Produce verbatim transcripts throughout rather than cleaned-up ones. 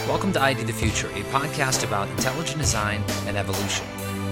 Welcome to I D the Future, a podcast about intelligent design and evolution.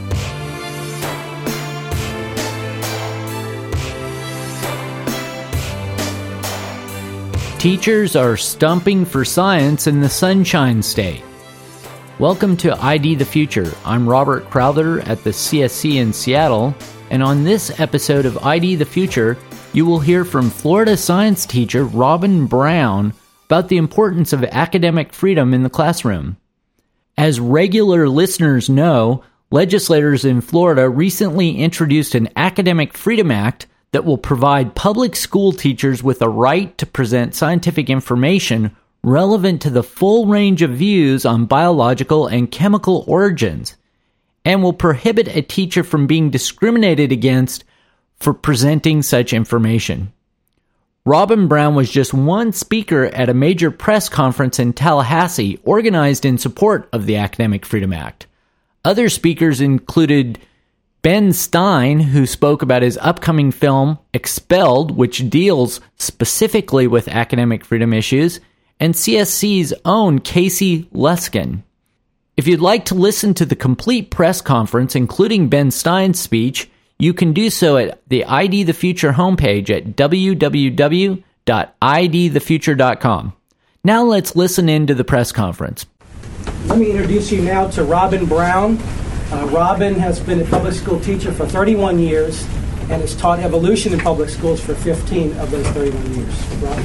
Teachers are stumping for science in the Sunshine State. Welcome to I D the Future. I'm Robert Crowther at the C S C in Seattle, and on this episode of I D the Future, you will hear from Florida science teacher Robin Brown about the importance of academic freedom in the classroom. As regular listeners know, legislators in Florida recently introduced an Academic Freedom Act that will provide public school teachers with a right to present scientific information relevant to the full range of views on biological and chemical origins, and will prohibit a teacher from being discriminated against for presenting such information. Robin Brown was just one speaker at a major press conference in Tallahassee organized in support of the Academic Freedom Act. Other speakers included Ben Stein, who spoke about his upcoming film Expelled, which deals specifically with academic freedom issues, and C S C's own Casey Luskin. If you'd like to listen to the complete press conference, including Ben Stein's speech, you can do so at the I D the Future homepage at w w w dot i d the future dot com. Now let's listen in to the press conference. Let me introduce you now to Robin Brown. Uh, Robin has been a public school teacher for thirty-one years and has taught evolution in public schools for fifteen of those thirty-one years. Robin?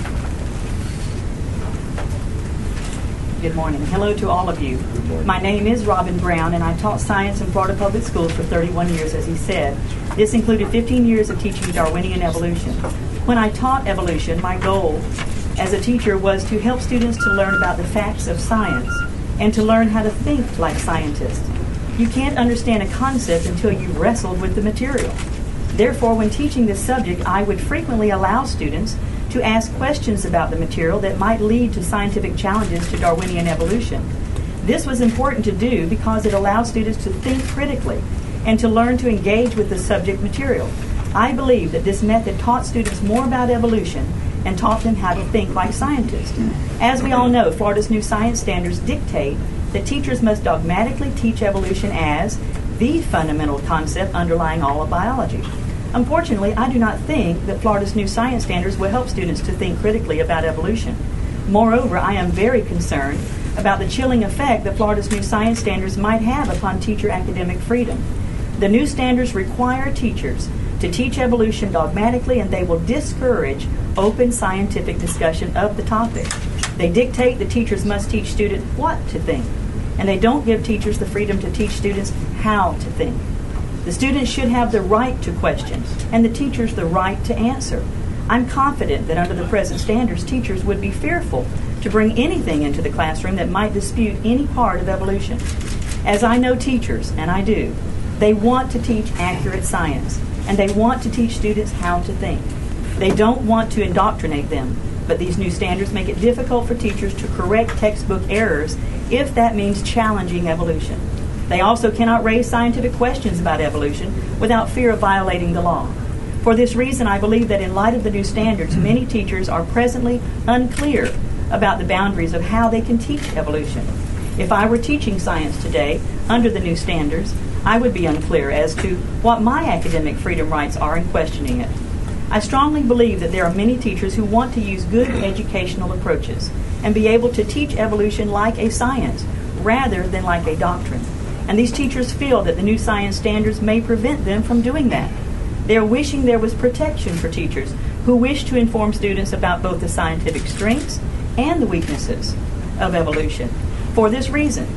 Good morning. Hello to all of you. My name is Robin Brown, and I taught science in Florida public schools for thirty-one years, as he said. This included fifteen years of teaching Darwinian evolution. When I taught evolution, my goal as a teacher was to help students to learn about the facts of science and to learn how to think like scientists. You can't understand a concept until you've wrestled with the material. Therefore, when teaching this subject, I would frequently allow students to ask questions about the material that might lead to scientific challenges to Darwinian evolution. This was important to do because it allows students to think critically and to learn to engage with the subject material. I believe that this method taught students more about evolution and taught them how to think like scientists. As we all know, Florida's new science standards dictate that teachers must dogmatically teach evolution as the fundamental concept underlying all of biology. Unfortunately, I do not think that Florida's new science standards will help students to think critically about evolution. Moreover, I am very concerned about the chilling effect that Florida's new science standards might have upon teacher academic freedom. The new standards require teachers to teach evolution dogmatically, and they will discourage open scientific discussion of the topic. They dictate that teachers must teach students what to think, and they don't give teachers the freedom to teach students how to think. The students should have the right to question, and the teachers the right to answer. I'm confident that under the present standards, teachers would be fearful to bring anything into the classroom that might dispute any part of evolution. As I know teachers, and I do, they want to teach accurate science, and they want to teach students how to think. They don't want to indoctrinate them, but these new standards make it difficult for teachers to correct textbook errors if that means challenging evolution. They also cannot raise scientific questions about evolution without fear of violating the law. For this reason, I believe that in light of the new standards, many teachers are presently unclear about the boundaries of how they can teach evolution. If I were teaching science today under the new standards, I would be unclear as to what my academic freedom rights are in questioning it. I strongly believe that there are many teachers who want to use good educational approaches and be able to teach evolution like a science rather than like a doctrine. And these teachers feel that the new science standards may prevent them from doing that. They are wishing there was protection for teachers who wish to inform students about both the scientific strengths and the weaknesses of evolution. For this reason,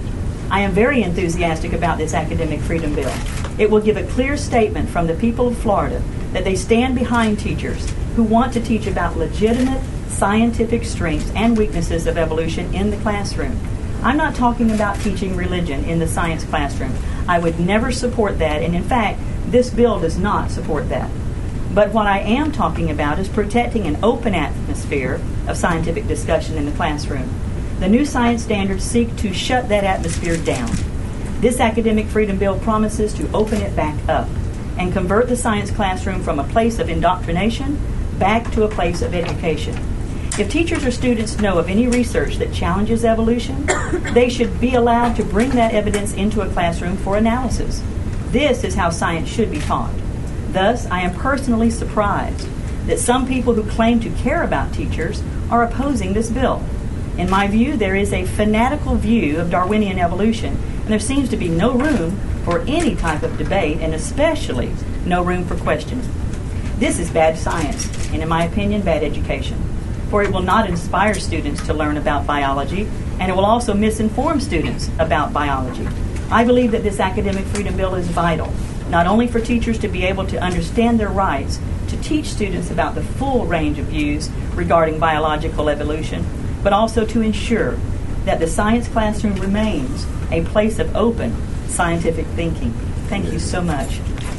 I am very enthusiastic about this academic freedom bill. It will give a clear statement from the people of Florida that they stand behind teachers who want to teach about legitimate scientific strengths and weaknesses of evolution in the classroom. I'm not talking about teaching religion in the science classroom. I would never support that, and in fact, this bill does not support that. But what I am talking about is protecting an open atmosphere of scientific discussion in the classroom. The new science standards seek to shut that atmosphere down. This academic freedom bill promises to open it back up and convert the science classroom from a place of indoctrination back to a place of education. If teachers or students know of any research that challenges evolution, they should be allowed to bring that evidence into a classroom for analysis. This is how science should be taught. Thus, I am personally surprised that some people who claim to care about teachers are opposing this bill. In my view, there is a fanatical view of Darwinian evolution, and there seems to be no room for any type of debate, and especially no room for questioning. This is bad science, and in my opinion, bad education, for it will not inspire students to learn about biology, and it will also misinform students about biology. I believe that this academic freedom bill is vital, not only for teachers to be able to understand their rights to teach students about the full range of views regarding biological evolution, but also to ensure that the science classroom remains a place of open scientific thinking. Thank you so much.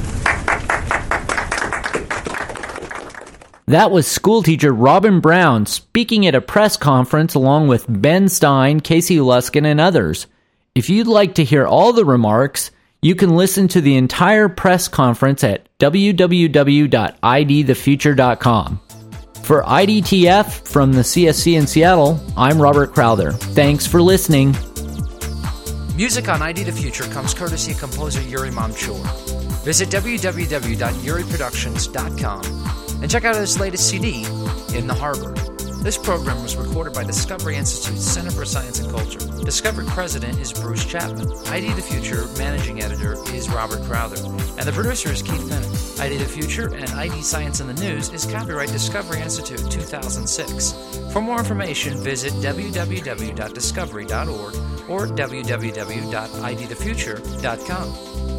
That was schoolteacher Robin Brown speaking at a press conference along with Ben Stein, Casey Luskin, and others. If you'd like to hear all the remarks, you can listen to the entire press conference at w w w dot i d the future dot com. For I D T F from the C S C in Seattle, I'm Robert Crowther. Thanks for listening. Music on I D The Future comes courtesy of composer Yuri Mamchur. Visit w w w dot yuri productions dot com and check out his latest C D, In the Harbor. This program was recorded by Discovery Institute's Center for Science and Culture. Discovery President is Bruce Chapman. I D The Future Managing Editor is Robert Crowther. And the producer is Keith Bennett. I D The Future and I D Science in the News is copyright Discovery Institute two thousand six. For more information, visit w w w dot discovery dot org or w w w dot i d the future dot com.